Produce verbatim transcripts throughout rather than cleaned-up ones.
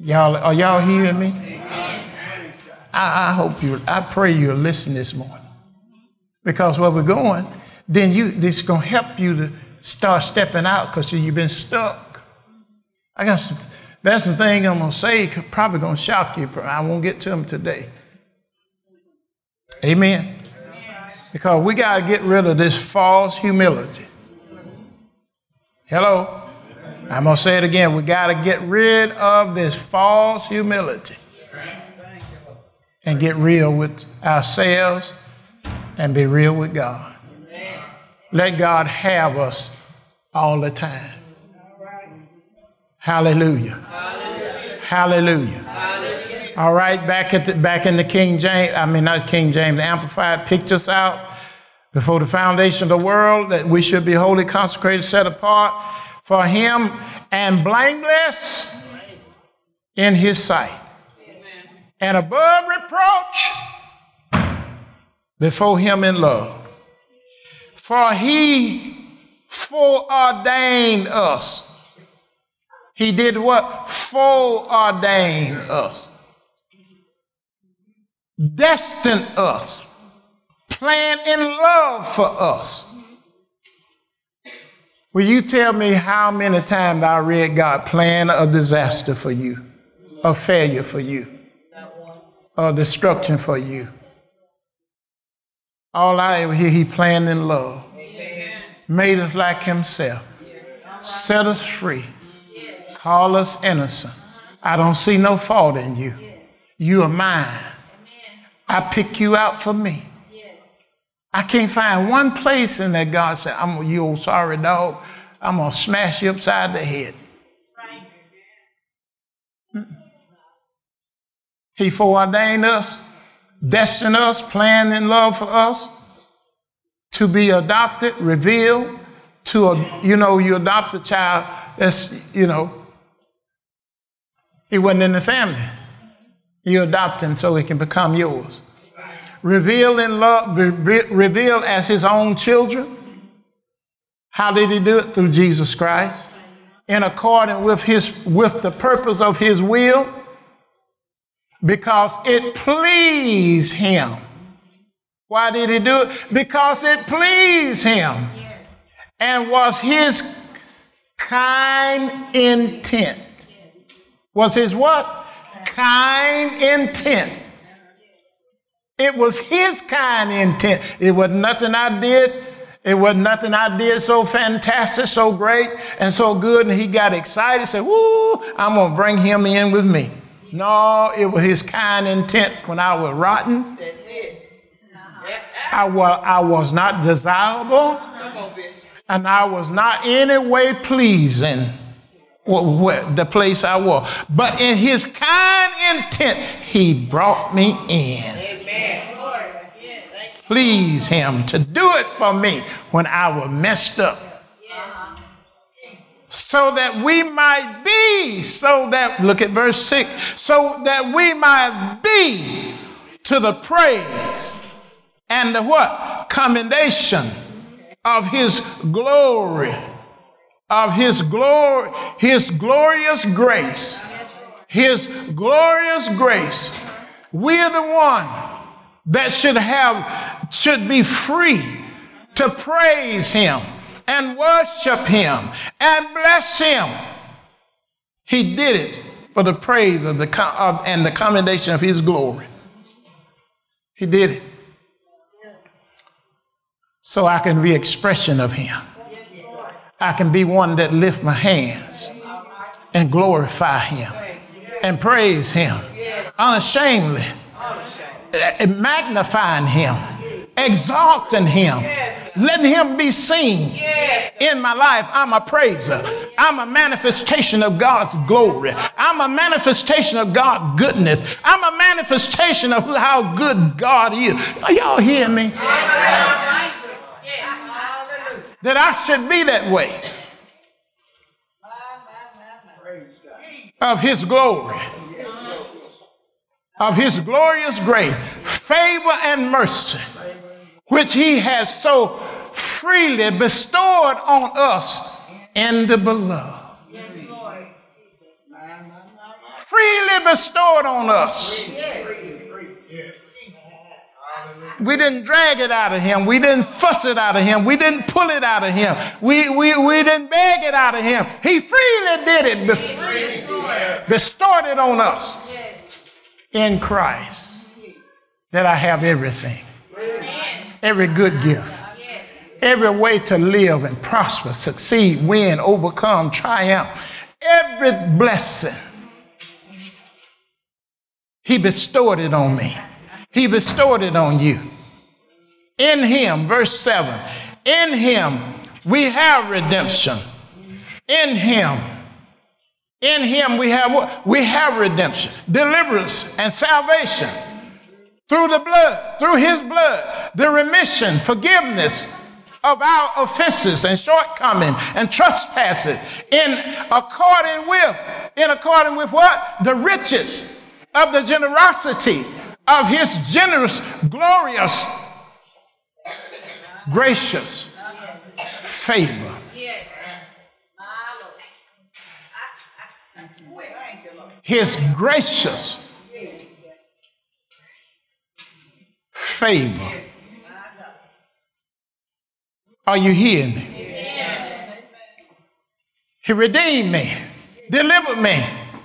Y'all, are y'all hearing me? I, I hope you, I pray you'll listen this morning. Because where we're going, then you, this is going to help you to start stepping out because you've been stuck. I got some, there's some things I'm going to say, probably going to shock you. I won't get to them today. Amen. Because we got to get rid of this false humility. Hello? I'm going to say it again. We got to get rid of this false humility and get real with ourselves and be real with God. Let God have us all the time. Hallelujah. Hallelujah. Hallelujah. All right, back at the, back in the King James, I mean not King James, the Amplified picked us out before the foundation of the world that we should be holy, consecrated, set apart for him and blameless in his sight. And above reproach before him in love. For he foreordained us. He did what? Foreordained us. Destined us. Planned in love for us. Will you tell me how many times I read God plan a disaster for you? A failure for you? Or destruction for you? All I ever hear, he planned in love. Amen. Made us like himself. Yes. Set us free. Yes. Call us innocent. I don't see no fault in you. Yes. You are mine. Amen. I pick you out for me. Yes. I can't find one place in that God said, I'm you old sorry dog. I'm going to smash you upside the head. Right. Mm-mm. He foreordained us, destined us, planned in love for us to be adopted, revealed to a, you know, you adopt a child that's, you know, he wasn't in the family. You adopt him so he can become yours. Revealed in love, re- revealed as his own children. How did he do it? Through Jesus Christ. In accordance with his, with the purpose of his will. Because it pleased him. Why did he do it? Because it pleased him. Yes. And was his kind intent. Yes. Was his what? Kind intent. It was his kind intent. It was nothing I did. It was nothing I did so fantastic, so great, and so good. And he got excited, said, woo, I'm going to bring him in with me. No, it was his kind intent when I was rotten. That's it. I was, I was not desirable. And I was not in any way pleasing with the place I was. But in his kind intent, he brought me in. Amen. Please him to do it for me when I was messed up. So that we might be, so that, look at verse six, so that we might be to the praise and the what? Commendation of his glory, of his glory, his glorious grace, his glorious grace. We're the one that should have, should be free to praise him and worship him and bless him. He did it for the praise of the of, and the commendation of his glory. He did it. So I can be expression of him. I can be one that lift my hands and glorify him and praise him unashamedly, magnifying him, exalting him, letting him be seen in my life. I'm a praiser. I'm a manifestation of God's glory. I'm a manifestation of God's goodness. I'm a manifestation of how good God is. Are y'all hearing me? That I should be that way. Of his glory. Of his glorious grace, favor and mercy, which he has so freely bestowed on us in the beloved. Freely freely bestowed on us. We didn't drag it out of him. We didn't fuss it out of him. We didn't pull it out of him. We, we, we didn't beg it out of him. He freely did it, be- bestowed it on us in Christ, that I have everything, every good gift, every way to live and prosper, succeed, win, overcome, triumph, every blessing. He bestowed it on me. He bestowed it on you. In him, verse seven, in him we have redemption. In him, in him we have what? We have redemption, deliverance, and salvation through the blood, through his blood, the remission, forgiveness of our offenses and shortcomings and trespasses in according with, in according with what? The riches of the generosity of his generous, glorious, gracious favor. His gracious favor. Are you hearing me? He redeemed me, delivered me,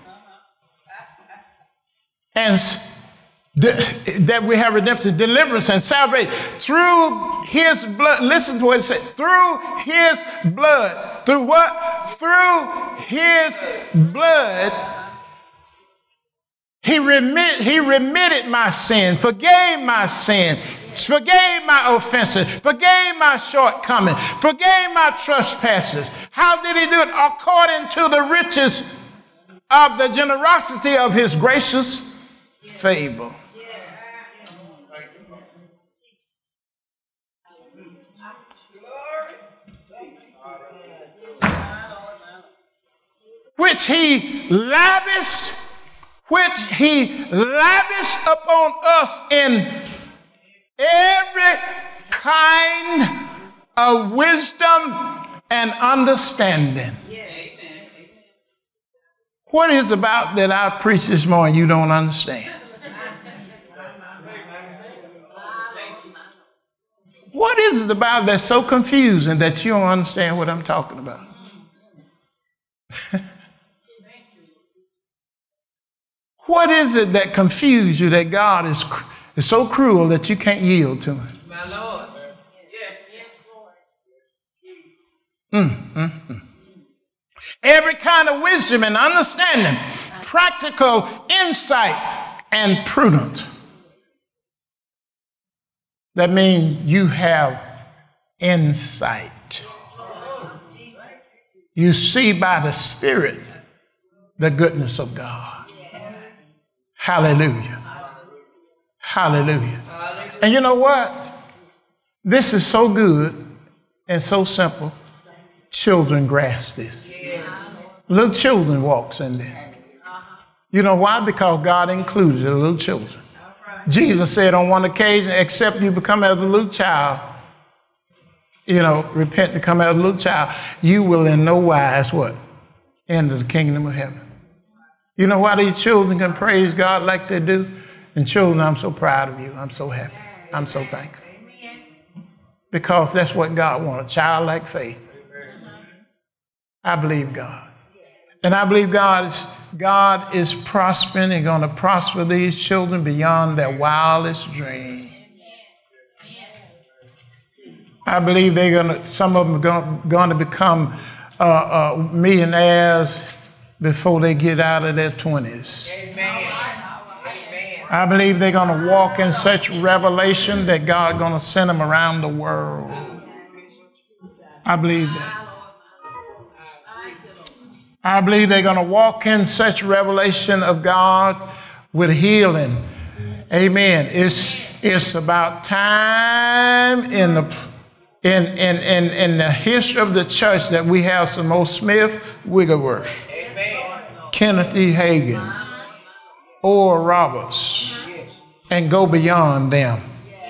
and that we have redemption, deliverance, and salvation through his blood. Listen to what it said. Through his blood. Through what? Through his blood. He, remit, he remitted my sin, forgave my sin, forgave my offenses, forgave my shortcomings, forgave my trespasses. How did he do it? According to the riches of the generosity of his gracious favor. Which he lavished, which he lavished upon us in every kind of wisdom and understanding. What is about that I preach this morning you don't understand? What is it about that's so confusing that you don't understand what I'm talking about? What is it that confuses you that God is, is so cruel that you can't yield to him? My Lord. Yes, yes, Lord. Mm, mm, mm. Every kind of wisdom and understanding, practical insight and prudence. That means you have insight. You see by the Spirit the goodness of God. Hallelujah. Hallelujah. And you know what? This is so good and so simple. Children grasp this. Little children walks in this. You know why? Because God included the little children. Jesus said on one occasion, except you become as a little child, you know, repent to come as a little child, you will in no wise what? Enter the kingdom of heaven. You know why these children can praise God like they do? And children, I'm so proud of you. I'm so happy. I'm so thankful. Because that's what God wants, a childlike faith. I believe God. And I believe God is, God is prospering and going to prosper these children beyond their wildest dream. I believe they're going to, some of them are going to become uh, uh, millionaires before they get out of their twenties. Amen. I believe they're going to walk in such revelation that God's going to send them around the world. I believe that. I believe they're going to walk in such revelation of God with healing. Amen. It's, it's about time in the in, in, in, in the history of the church that we have some more Smith Wigglesworth, Kenneth E. Hagins, Oral Roberts, and go beyond them.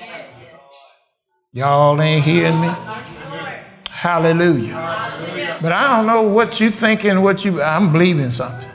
Y'all ain't hearing me? Hallelujah. But I don't know what you thinking, what you, I'm believing something.